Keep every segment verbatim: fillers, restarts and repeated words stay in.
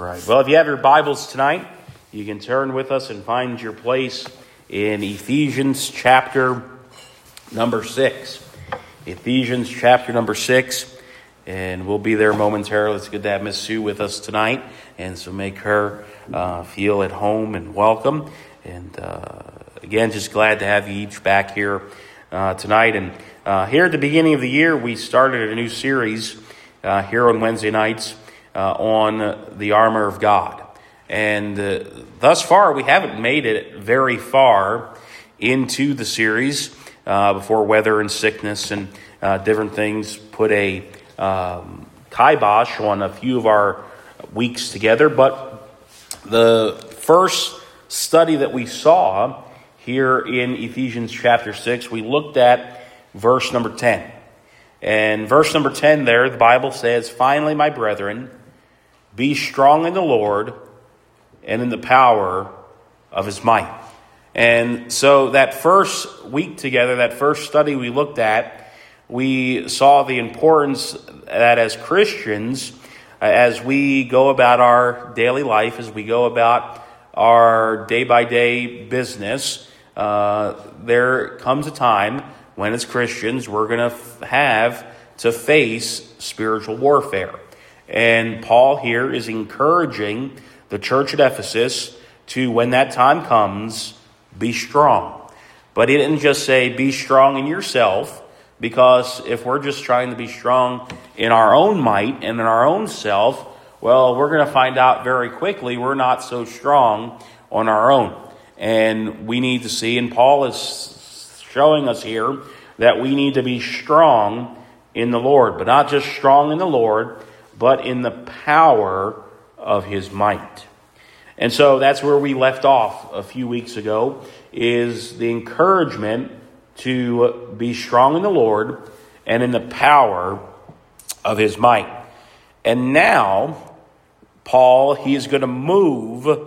right. Well, if you have your Bibles tonight, you can turn with us and find your place in Ephesians chapter number six. Ephesians chapter number six. And we'll be there momentarily. It's good to have Miss Sue with us tonight. And so make her uh, feel at home and welcome. And uh, again, just glad to have you each back here uh, tonight. And uh, here at the beginning of the year, we started a new series uh, here on Wednesday nights uh, on the armor of God. And uh, thus far, we haven't made it very far into the series uh, before weather and sickness and uh, different things put a um, kibosh on a few of our weeks together. But the first study that we saw here in Ephesians chapter six, we looked at verse number ten. And verse number ten there, the Bible says, "Finally, my brethren, be strong in the Lord and in the power of his might." And so that first week together, that first study we looked at, we saw the importance that as Christians, as we go about our daily life, as we go about our day-by-day business, uh, there comes a time when as Christians we're going to f- have to face spiritual warfare. And Paul here is encouraging the church at Ephesus to, when that time comes, be strong. But he didn't just say be strong in yourself, because if we're just trying to be strong in our own might and in our own self, well, we're going to find out very quickly we're not so strong on our own. And we need to see, and Paul is showing us here, that we need to be strong in the Lord. But not just strong in the Lord, but in the power of his might. And so that's where we left off a few weeks ago, is the encouragement to be strong in the Lord and in the power of his might. And now, Paul, he is going to move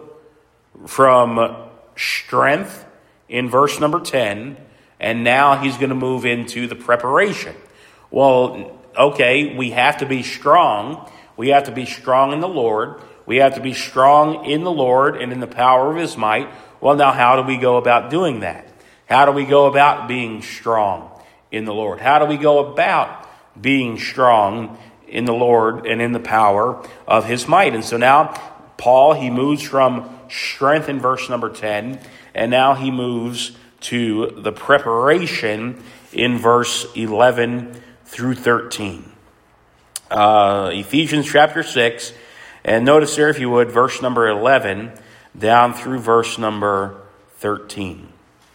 from strength in verse number ten, and now he's going to move into the preparation. Well, okay, we have to be strong. We have to be strong in the Lord. We have to be strong in the Lord and in the power of his might. Well, now how do we go about doing that? How do we go about being strong in the Lord? How do we go about being strong in the Lord and in the power of his might? And so now Paul, he moves from strength in verse number ten, and now he moves to the preparation in verse eleven through thirteen. Uh, Ephesians chapter six, and notice there, if you would, verse number eleven down through verse number thirteen.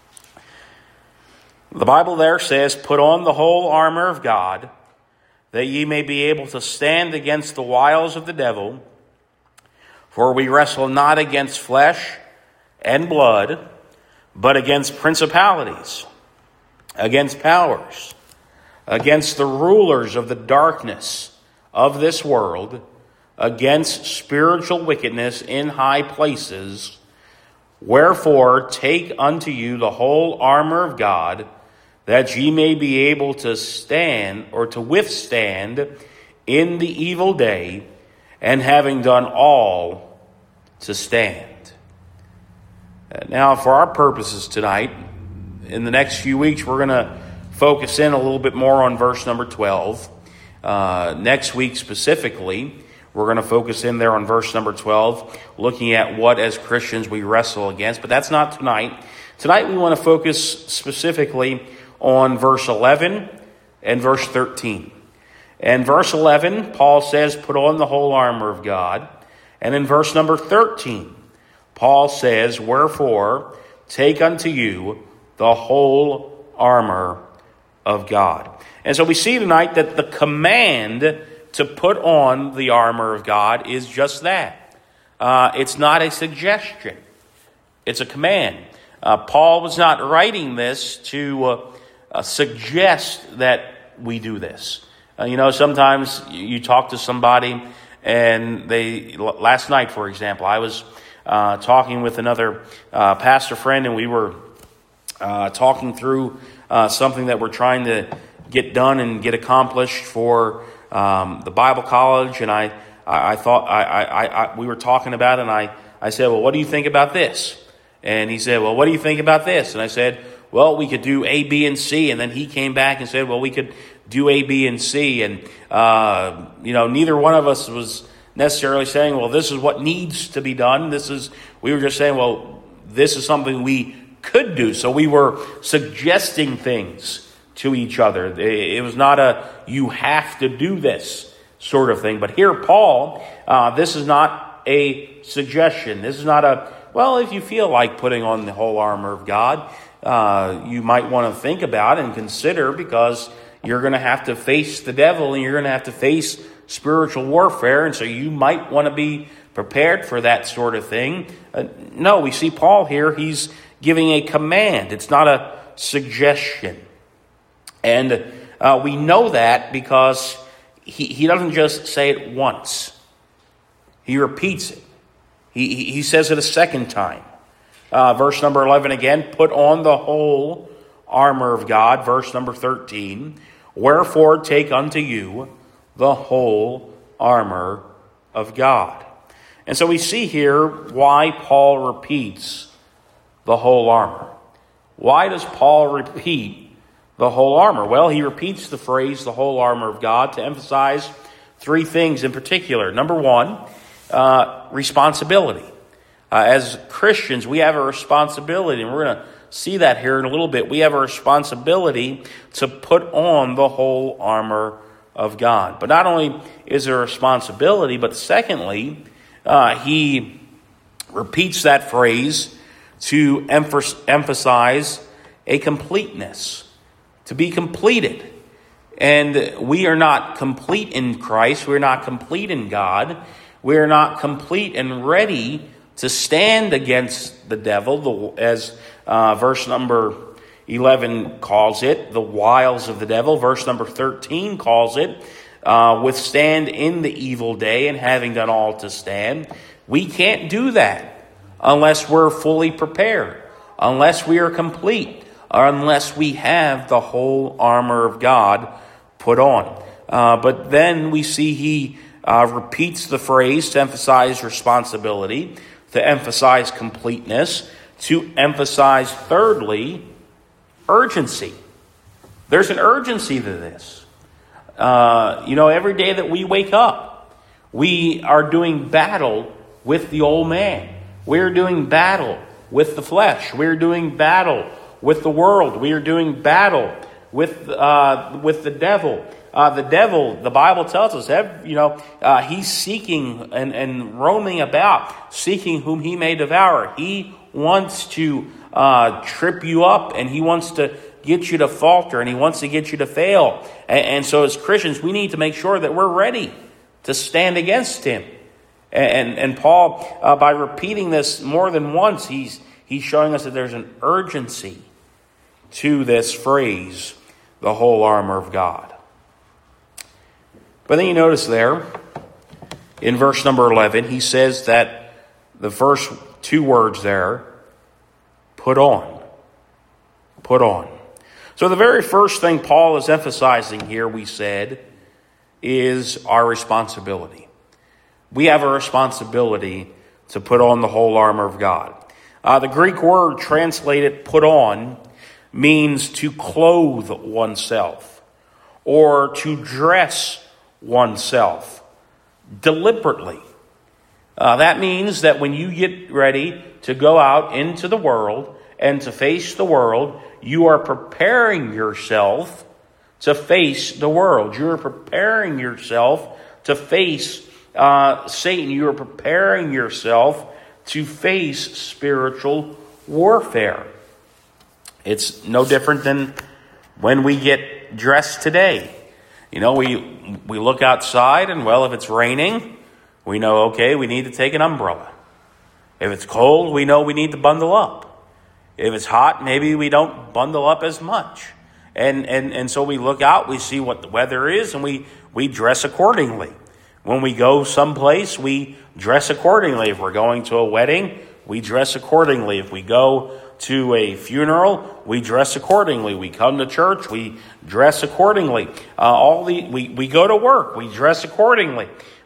The Bible there says, "Put on the whole armor of God, that ye may be able to stand against the wiles of the devil. For we wrestle not against flesh and blood, but against principalities, against powers, against the rulers of the darkness of this world, against spiritual wickedness in high places. Wherefore take unto you the whole armor of God, that ye may be able to stand," or to withstand, "in the evil day, and having done all, to stand." Now, for our purposes tonight, in the next few weeks, we're going to focus in a little bit more on verse number twelve. Uh, next week specifically, we're going to focus in there on verse number twelve, looking at what as Christians we wrestle against. But that's not tonight. Tonight we want to focus specifically on verse eleven and verse thirteen. And verse eleven, Paul says, "Put on the whole armor of God." And in verse number thirteen, Paul says, "Wherefore take unto you the whole armor of God." And so we see tonight that the command to put on the armor of God is just that. Uh, it's not a suggestion. It's a command. Uh, Paul was not writing this to uh, uh, suggest that we do this. Uh, you know, sometimes you talk to somebody and they, last night, for example, I was uh, talking with another uh, pastor friend, and we were uh, talking through uh, something that we're trying to get done and get accomplished for um, the Bible college. And I I, I thought I, I, I we were talking about it, and I, I said, well, what do you think about this? And he said, well, what do you think about this? And I said, well, we could do A, B, and C. And then he came back and said, well, we could do A, B, and C. And, uh, you know, neither one of us was necessarily saying, well, this is what needs to be done. This is, we were just saying, well, this is something we could do. So we were suggesting things to each other. It was not a, you have to do this sort of thing. But here, Paul, uh, this is not a suggestion. This is not a, well, if you feel like putting on the whole armor of God, uh, you might want to think about and consider, because you're going to have to face the devil and you're going to have to face spiritual warfare. And so you might want to be prepared for that sort of thing. Uh, no, we see Paul here. He's giving a command. It's not a suggestion. And uh, we know that because he, he doesn't just say it once. He repeats it. He, he, he says it a second time. Uh, verse number eleven again, put on the whole armor of God. Verse number thirteen, wherefore take unto you the whole armor of God. And so we see here why Paul repeats the whole armor. Why does Paul repeat the whole armor? Well, he repeats the phrase, the whole armor of God, to emphasize three things in particular. Number one, uh, responsibility. Uh, as Christians, we have a responsibility, and we're going to see that here in a little bit. We have a responsibility to put on the whole armor of God. But not only is there a responsibility, but secondly, uh, he repeats that phrase to emphasize a completeness, to be completed. And we are not complete in Christ. We're not complete in God. We're not complete and ready to stand against the devil, as uh, verse number eleven calls it, the wiles of the devil. Verse number thirteen calls it, uh, withstand in the evil day, and having done all to stand. We can't do that unless we're fully prepared, unless we are complete, or unless we have the whole armor of God put on. Uh, but then we see he uh, repeats the phrase to emphasize responsibility, to emphasize completeness, to emphasize, thirdly, urgency. There's an urgency to this. Uh, you know, every day that we wake up, we are doing battle with the old man. We're doing battle with the flesh. We're doing battle with the world. We are doing battle with uh, with the devil. Uh, the devil, the Bible tells us, you know, uh, he's seeking and, and roaming about, seeking whom he may devour. He wants to uh, trip you up, and he wants to get you to falter, and he wants to get you to fail. And, and so as Christians, we need to make sure that we're ready to stand against him. And, and Paul, uh, by repeating this more than once, he's, he's showing us that there's an urgency to this phrase, the whole armor of God. But then you notice there, in verse number eleven, he says that the first two words there, put on. Put on. So the very first thing Paul is emphasizing here, we said, is our responsibility. We have a responsibility to put on the whole armor of God. Uh, the Greek word translated put on means to clothe oneself or to dress oneself deliberately. Uh, that means that when you get ready to go out into the world and to face the world, you are preparing yourself to face the world. You are preparing yourself to face uh, Satan. You are preparing yourself to face spiritual warfare. It's no different than when we get dressed today. You know, we we look outside, and well, if it's raining, we know, okay, we need to take an umbrella. If it's cold, we know we need to bundle up. If it's hot, maybe we don't bundle up as much. And and, and so we look out, we see what the weather is, and we, we dress accordingly. When we go someplace, we dress accordingly. If we're going to a wedding, we dress accordingly. If we go to a funeral, we dress accordingly. We come to church, we dress accordingly. Uh, all the we, we go to work, we dress accordingly.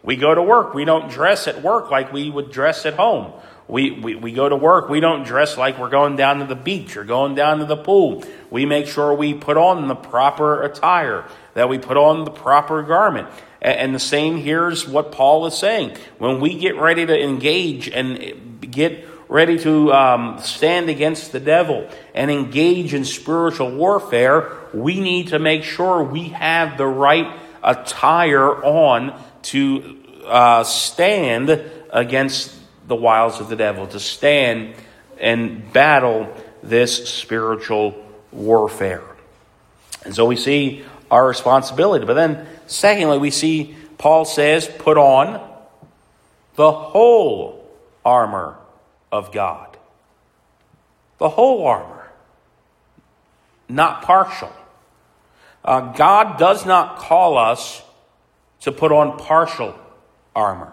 We go to work. We don't dress at work like we would dress at home. We, we, we go to work. We don't dress like we're going down to the beach or going down to the pool. We make sure we put on the proper attire, that we put on the proper garment. And, and the same here is what Paul is saying. When we get ready to engage and get ready to um, stand against the devil and engage in spiritual warfare, we need to make sure we have the right attire on to uh, stand against the wiles of the devil, to stand and battle this spiritual warfare. And so we see our responsibility. But then, secondly, we see Paul says, put on the whole armor of God. The whole armor, not partial. Uh, God does not call us to put on partial armor,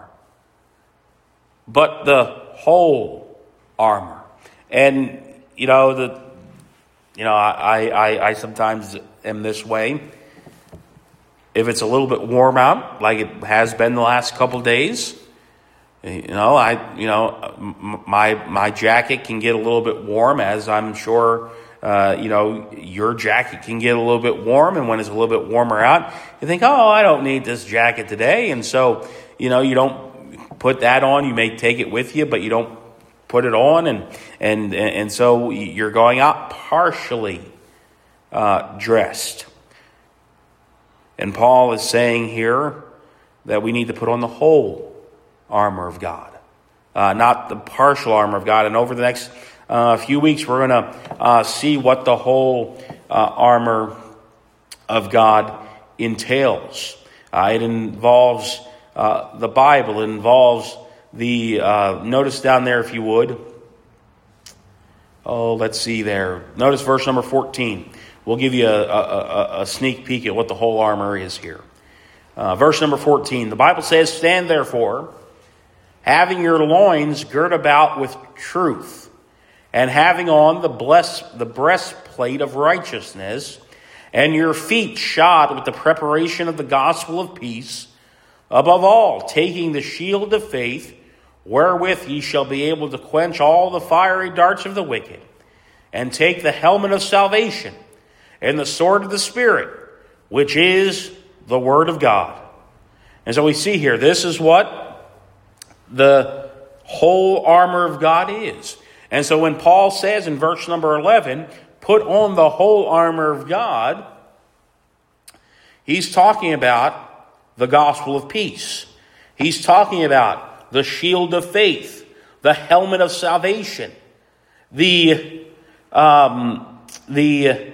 but the whole armor. And, you know, the you know, I, I, I sometimes am this way. If it's a little bit warm out, like it has been the last couple days, you know, I you know, my my jacket can get a little bit warm, as I'm sure uh, you know, your jacket can get a little bit warm. And when it's a little bit warmer out, you think, oh, I don't need this jacket today. And so, you know, you don't put that on. You may take it with you, but you don't put it on. And and and so you're going out partially uh, dressed. And Paul is saying here that we need to put on the whole armor of God, uh, not the partial armor of God. And over the next uh, few weeks, we're going to uh, see what the whole uh, armor of God entails. Uh, it involves uh, the Bible. It involves the, uh, notice down there if you would. Oh, let's see there. Notice verse number fourteen. We'll give you a, a, a sneak peek at what the whole armor is here. Uh, verse number fourteen. The Bible says, stand therefore, having your loins girt about with truth, and having on the bless, the breastplate of righteousness, and your feet shod with the preparation of the gospel of peace, above all, taking the shield of faith, wherewith ye shall be able to quench all the fiery darts of the wicked, and take the helmet of salvation, and the sword of the Spirit, which is the word of God. And so we see here, this is what the whole armor of God is. And so when Paul says in verse number eleven, put on the whole armor of God, he's talking about the gospel of peace. He's talking about the shield of faith, the helmet of salvation, the um, the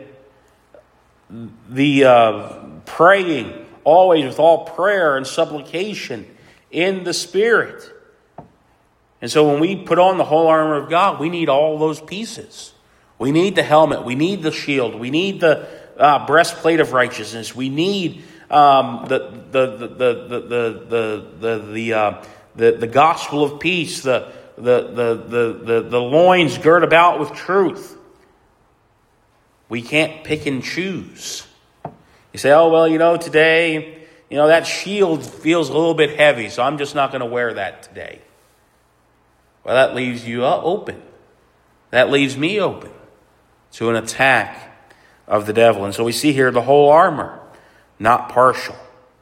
the uh, praying always with all prayer and supplication in the Spirit. And so when we put on the whole armor of God, we need all those pieces. We need the helmet. We need the shield. We need the uh, breastplate of righteousness. We need um, the, the, the, the, the, the, the, the, uh, the, the gospel of peace, the, the, the, the, the, the loins girt about with truth. We can't pick and choose. You say, oh, well, you know, today, you know, that shield feels a little bit heavy, so I'm just not going to wear that today. Well, that leaves you open. That leaves me open to an attack of the devil. And so we see here the whole armor, not partial.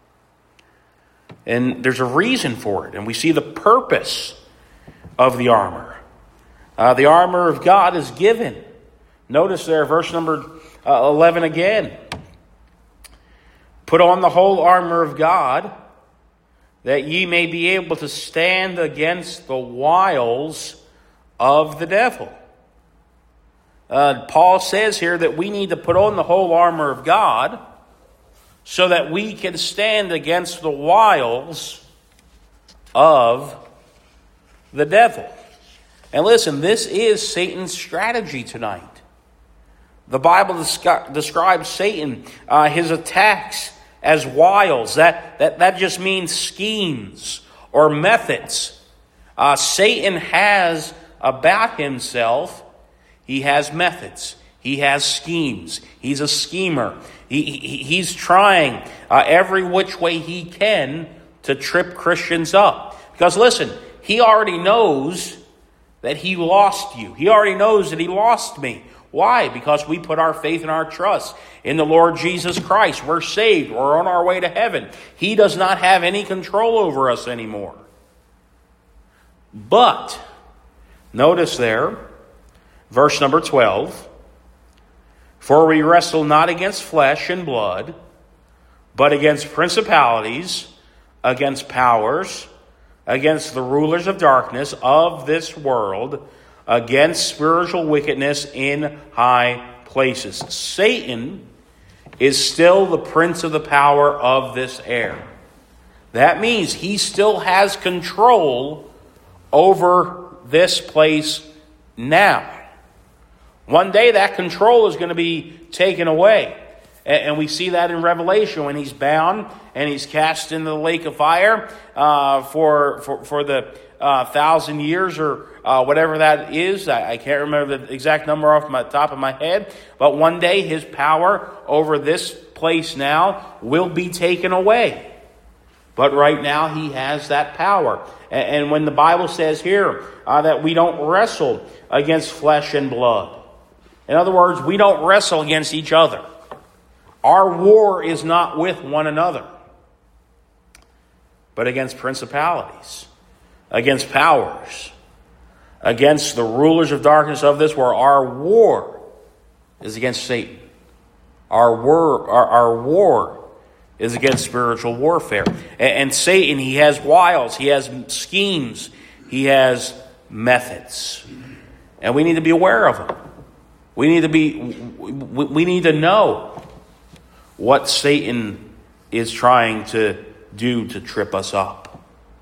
And there's a reason for it. And we see the purpose of the armor. Uh, the armor of God is given. Notice there, verse number uh, eleven again. Put on the whole armor of God, that ye may be able to stand against the wiles of the devil. Uh, Paul says here that we need to put on the whole armor of God so that we can stand against the wiles of the devil. And listen, this is Satan's strategy tonight. The Bible descri- describes Satan, uh, his attacks, as wiles. That, that, that just means schemes or methods. Uh, Satan has about himself, he has methods. He has schemes. He's a schemer. He, he, he's trying uh, every which way he can to trip Christians up. Because listen, he already knows that he lost you. He already knows that he lost me. Why? Because we put our faith and our trust in the Lord Jesus Christ. We're saved. We're on our way to heaven. He does not have any control over us anymore. But, notice there, verse number twelve, for we wrestle not against flesh and blood, but against principalities, against powers, against the rulers of darkness of this world, against spiritual wickedness in high places. Satan is still the prince of the power of this air. That means he still has control over this place now. One day that control is going to be taken away. And we see that in Revelation when he's bound and he's cast into the lake of fire uh, for, for, for the uh, thousand years or uh, whatever that is. I, I can't remember the exact number off the top of my head. But one day his power over this place now will be taken away. But right now he has that power. And, and when the Bible says here uh, that we don't wrestle against flesh and blood. In other words, we don't wrestle against each other. Our war is not with one another, but against principalities, against powers, against the rulers of darkness of this world. Our war is against Satan. Our war, our, our war is against spiritual warfare. And, and Satan, he has wiles, he has schemes, he has methods. And we need to be aware of them. We need to be, we, we need to know what Satan is trying to do to trip us up.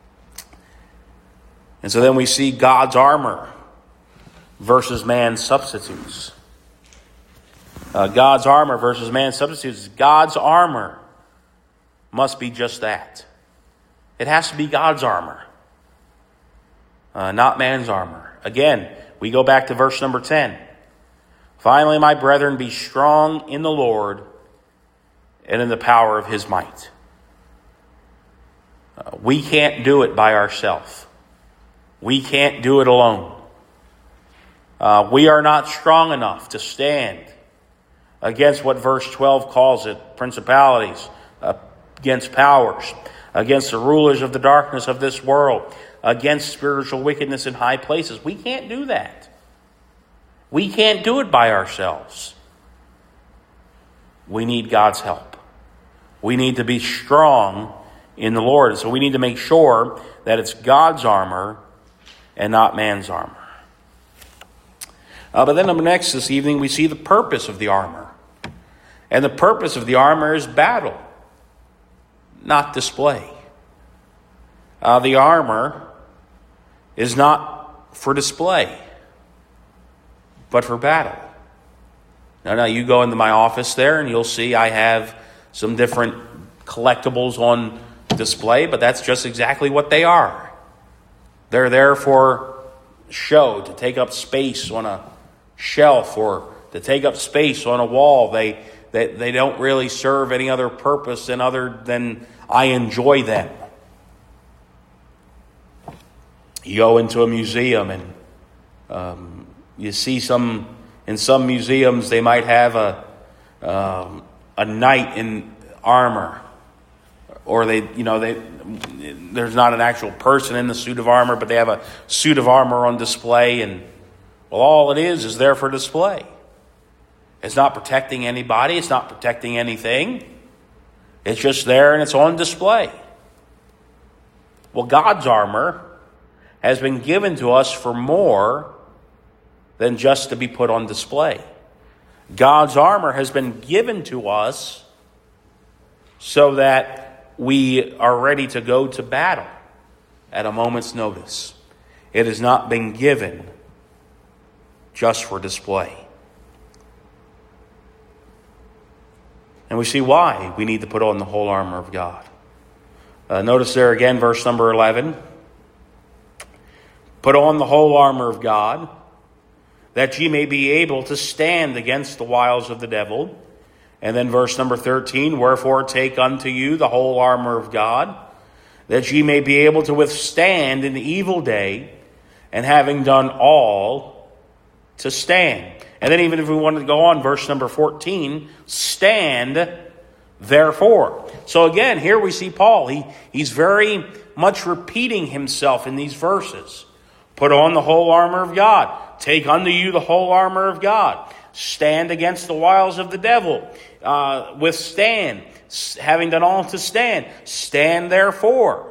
And so then we see God's armor versus man's substitutes. Uh, God's armor versus man's substitutes. God's armor must be just that. It has to be God's armor, uh, not man's armor. Again, we go back to verse number ten. Finally, my brethren, be strong in the Lord and in the power of his might. Uh, we can't do it by ourselves. We can't do it alone. Uh, we are not strong enough to stand against what verse twelve calls it, principalities, uh, against powers, against the rulers of the darkness of this world, against spiritual wickedness in high places. We can't do that. We can't do it by ourselves. We need God's help. We need to be strong in the Lord. So we need to make sure that it's God's armor and not man's armor. Uh, but then next this evening, we see the purpose of the armor. And the purpose of the armor is battle, not display. Uh, the armor is not for display, but for battle. Now, now you go into my office there and you'll see I have some different collectibles on display, but that's just exactly what they are. They're there for show, to take up space on a shelf or to take up space on a wall. They, they, they don't really serve any other purpose than other than I enjoy them. You go into a museum and um, you see some, in some museums they might have a um, a knight in armor, or they, you know, they, there's not an actual person in the suit of armor, but they have a suit of armor on display, and well, all it is is there for display. It's not protecting anybody. It's not protecting anything. It's just there and it's on display. Well, God's armor has been given to us for more than just to be put on display. God's armor has been given to us so that we are ready to go to battle at a moment's notice. It has not been given just for display. And we see why we need to put on the whole armor of God. Uh, notice there again, verse number eleven. Put on the whole armor of God, that ye may be able to stand against the wiles of the devil. And then verse number thirteen, wherefore take unto you the whole armor of God, that ye may be able to withstand in the evil day, and having done all, to stand. And then even if we wanted to go on, verse number fourteen, stand therefore. So again, here we see Paul. He, he's very much repeating himself in these verses. Put on the whole armor of God. Take unto you the whole armor of God. Stand against the wiles of the devil. Uh, withstand. Having done all to stand. Stand therefore.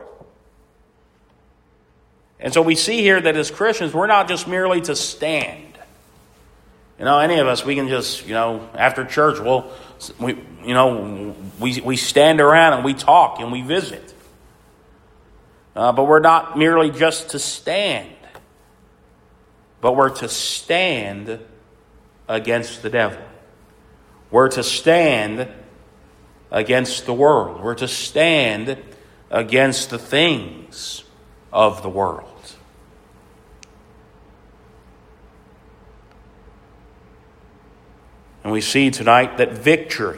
And so we see here that as Christians, we're not just merely to stand. You know, any of us, we can just, you know, after church, we'll, we, you know, we, we stand around and we talk and we visit. Uh, but we're not merely just to stand. But we're to stand against the devil. We're to stand against the world. We're to stand against the things of the world. And we see tonight that victory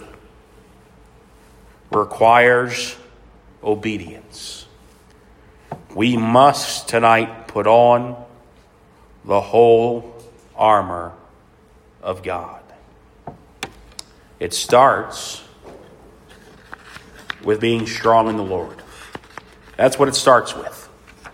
requires obedience. We must tonight put on the whole armor of God. It starts with being strong in the Lord. That's what it starts with.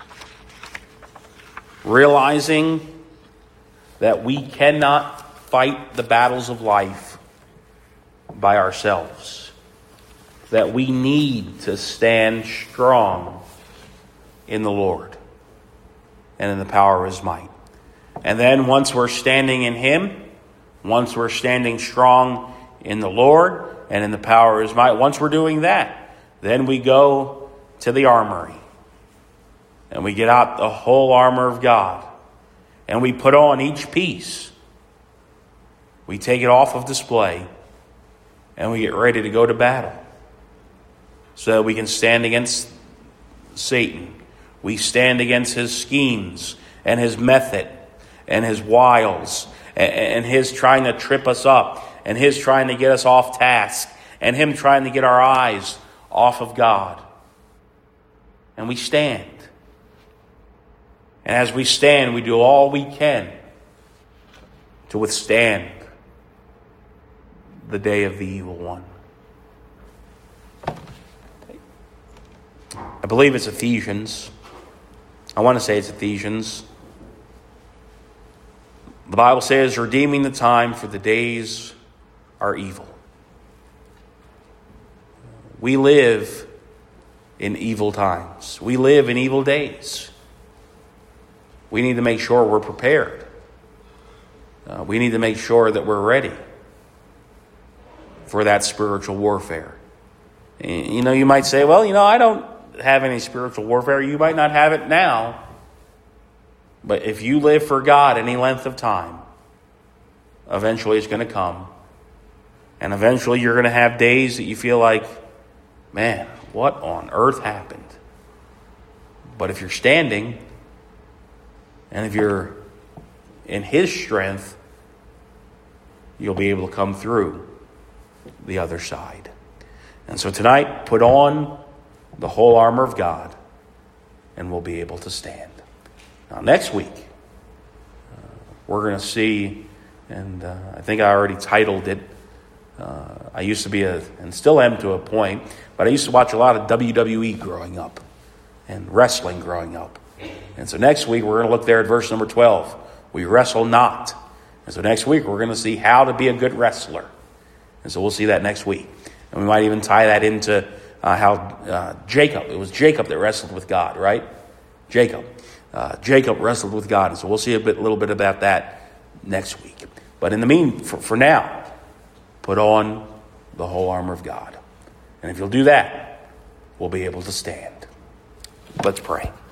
Realizing that we cannot fight the battles of life by ourselves. That we need to stand strong in the Lord and in the power of His might. And then once we're standing in Him, once we're standing strong in the Lord and in the power of His might, once we're doing that, then we go to the armory. And we get out the whole armor of God. And we put on each piece. We take it off of display. And we get ready to go to battle. So that we can stand against Satan. We stand against his schemes and his method and his wiles and his trying to trip us up and his trying to get us off task and him trying to get our eyes off of God. And we stand. And as we stand, we do all we can to withstand the day of the evil one. I believe it's Ephesians. I want to say it's Ephesians. The Bible says, redeeming the time, for the days are evil. We live in evil times. We live in evil days. We need to make sure we're prepared. Uh, we need to make sure that we're ready for that spiritual warfare. You know, you might say, well, you know, I don't have any spiritual warfare. You might not have it now. But if you live for God any length of time, eventually it's going to come. And eventually you're going to have days that you feel like, man, what on earth happened? But if you're standing, and if you're in His strength, you'll be able to come through the other side. And so tonight, put on the whole armor of God, and we'll be able to stand. Now, next week, uh, we're going to see, and uh, I think I already titled it, uh, I used to be a, and still am to a point, but I used to watch a lot of W W E growing up, and wrestling growing up. And so next week, we're going to look there at verse number twelve. We wrestle not. And so next week, we're going to see how to be a good wrestler. And so we'll see that next week. And we might even tie that into uh, how uh, Jacob, it was Jacob that wrestled with God, right? Jacob. Uh, Jacob wrestled with God. And so we'll see a bit, little bit about that next week. But in the mean, for, for now, put on the whole armor of God. And if you'll do that, we'll be able to stand. Let's pray.